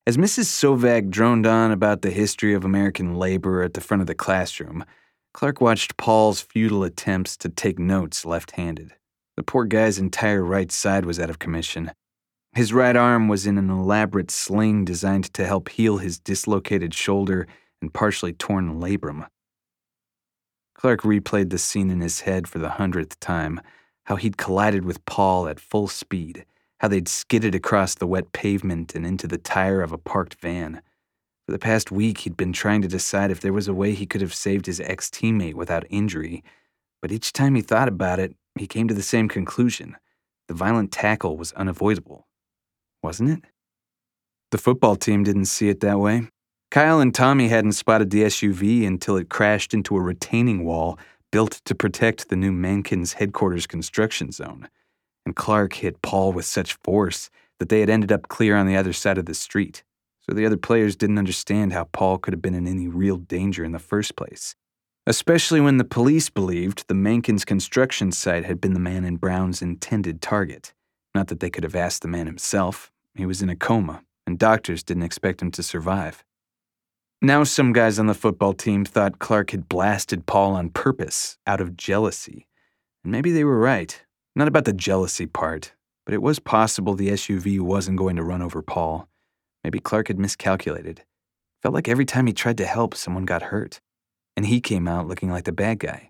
As Mrs. Sovak droned on about the history of American labor at the front of the classroom, Clark watched Paul's futile attempts to take notes left-handed. The poor guy's entire right side was out of commission. His right arm was in an elaborate sling designed to help heal his dislocated shoulder and partially torn labrum. Clark replayed the scene in his head for the 100th time, how he'd collided with Paul at full speed, how they'd skidded across the wet pavement and into the tire of a parked van. For the past week, he'd been trying to decide if there was a way he could have saved his ex-teammate without injury, but each time he thought about it, he came to the same conclusion. The violent tackle was unavoidable. Wasn't it? The football team didn't see it that way. Kyle and Tommy hadn't spotted the SUV until it crashed into a retaining wall built to protect the new Mankins headquarters construction zone. And Clark hit Paul with such force that they had ended up clear on the other side of the street. So the other players didn't understand how Paul could have been in any real danger in the first place. Especially when the police believed the Mankins construction site had been the man in brown's intended target. Not that they could have asked the man himself. He was in a coma, and doctors didn't expect him to survive. Now some guys on the football team thought Clark had blasted Paul on purpose, out of jealousy. And maybe they were right. Not about the jealousy part, but it was possible the SUV wasn't going to run over Paul. Maybe Clark had miscalculated. Felt like every time he tried to help, someone got hurt. And he came out looking like the bad guy.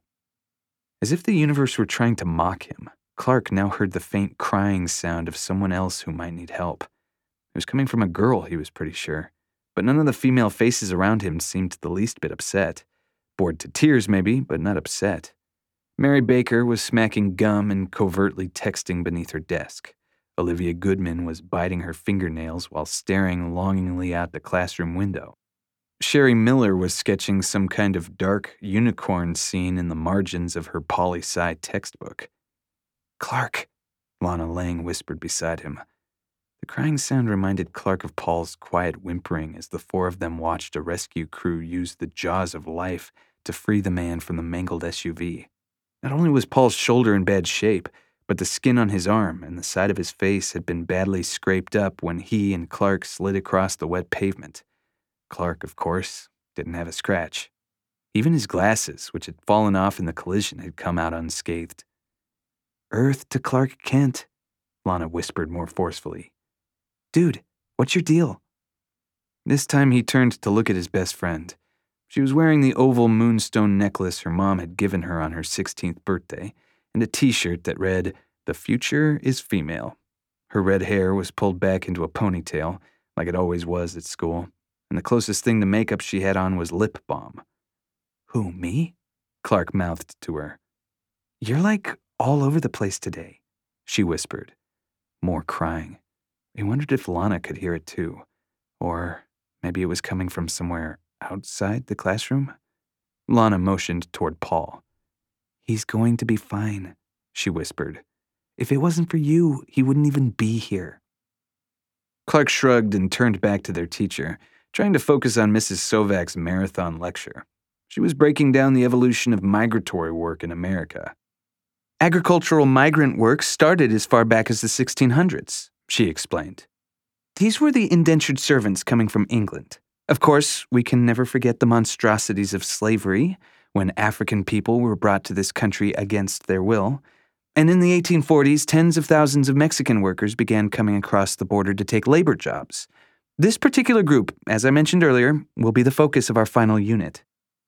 As if the universe were trying to mock him, Clark now heard the faint crying sound of someone else who might need help. It was coming from a girl, he was pretty sure. But none of the female faces around him seemed the least bit upset. Bored to tears, maybe, but not upset. Mary Baker was smacking gum and covertly texting beneath her desk. Olivia Goodman was biting her fingernails while staring longingly out the classroom window. Sherry Miller was sketching some kind of dark unicorn scene in the margins of her poli-sci textbook. "Clark," Lana Lang whispered beside him. The crying sound reminded Clark of Paul's quiet whimpering as the four of them watched a rescue crew use the jaws of life to free the man from the mangled SUV. Not only was Paul's shoulder in bad shape, but the skin on his arm and the side of his face had been badly scraped up when he and Clark slid across the wet pavement. Clark, of course, didn't have a scratch. Even his glasses, which had fallen off in the collision, had come out unscathed. "Earth to Clark Kent," Lana whispered more forcefully. "Dude, what's your deal?" This time he turned to look at his best friend. She was wearing the oval moonstone necklace her mom had given her on her 16th birthday and a t-shirt that read, "The future is female." Her red hair was pulled back into a ponytail, like it always was at school, and the closest thing to makeup she had on was lip balm. "Who, me?" Clark mouthed to her. "You're like all over the place today," she whispered. More crying. He wondered if Lana could hear it too. Or maybe it was coming from somewhere outside the classroom? Lana motioned toward Paul. "He's going to be fine," she whispered. "If it wasn't for you, he wouldn't even be here." Clark shrugged and turned back to their teacher, trying to focus on Mrs. Sovak's marathon lecture. She was breaking down the evolution of migratory work in America. "Agricultural migrant work started as far back as the 1600s, she explained. "These were the indentured servants coming from England. Of course, we can never forget the monstrosities of slavery, when African people were brought to this country against their will. And in the 1840s, tens of thousands of Mexican workers began coming across the border to take labor jobs. This particular group, as I mentioned earlier, will be the focus of our final unit."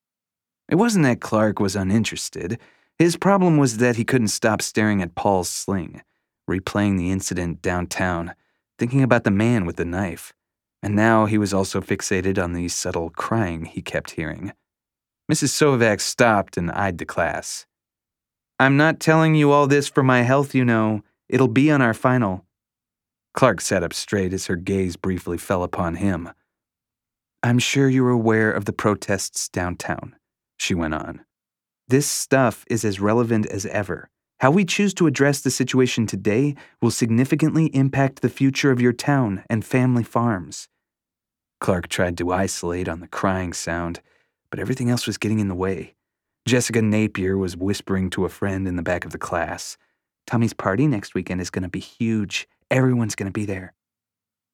It wasn't that Clark was uninterested. His problem was that he couldn't stop staring at Paul's sling, replaying the incident downtown, thinking about the man with the knife. And now he was also fixated on the subtle crying he kept hearing. Mrs. Sovak stopped and eyed the class. "I'm not telling you all this for my health, you know. It'll be on our final." Clark sat up straight as her gaze briefly fell upon him. "I'm sure you're aware of the protests downtown," she went on. "This stuff is as relevant as ever. How we choose to address the situation today will significantly impact the future of your town and family farms." Clark tried to isolate on the crying sound, but everything else was getting in the way. Jessica Napier was whispering to a friend in the back of the class. "Tommy's party next weekend is going to be huge. Everyone's going to be there."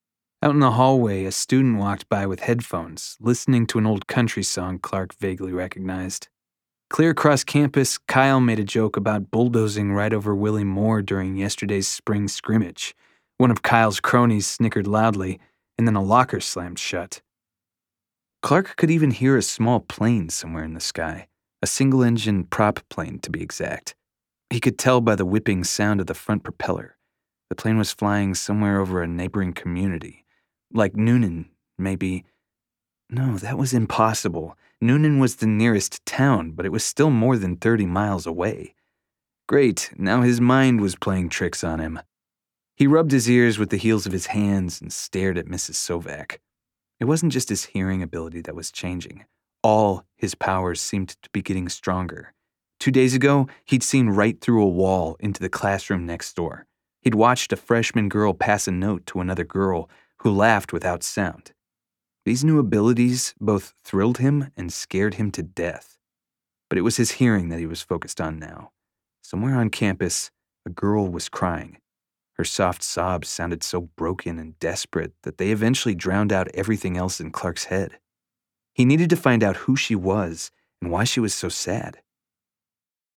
Out in the hallway, a student walked by with headphones, listening to an old country song Clark vaguely recognized. Clear across campus, Kyle made a joke about bulldozing right over Willie Moore during yesterday's spring scrimmage. One of Kyle's cronies snickered loudly, and then a locker slammed shut. Clark could even hear a small plane somewhere in the sky, a single-engine prop plane to be exact. He could tell by the whipping sound of the front propeller. The plane was flying somewhere over a neighboring community. Like Noonan, maybe. No, that was impossible. Noonan was the nearest town, but it was still more than 30 miles away. Great, now his mind was playing tricks on him. He rubbed his ears with the heels of his hands and stared at Mrs. Sovak. It wasn't just his hearing ability that was changing. All his powers seemed to be getting stronger. 2 days ago, he'd seen right through a wall into the classroom next door. He'd watched a freshman girl pass a note to another girl who laughed without sound. These new abilities both thrilled him and scared him to death. But it was his hearing that he was focused on now. Somewhere on campus, a girl was crying. Her soft sobs sounded so broken and desperate that they eventually drowned out everything else in Clark's head. He needed to find out who she was and why she was so sad.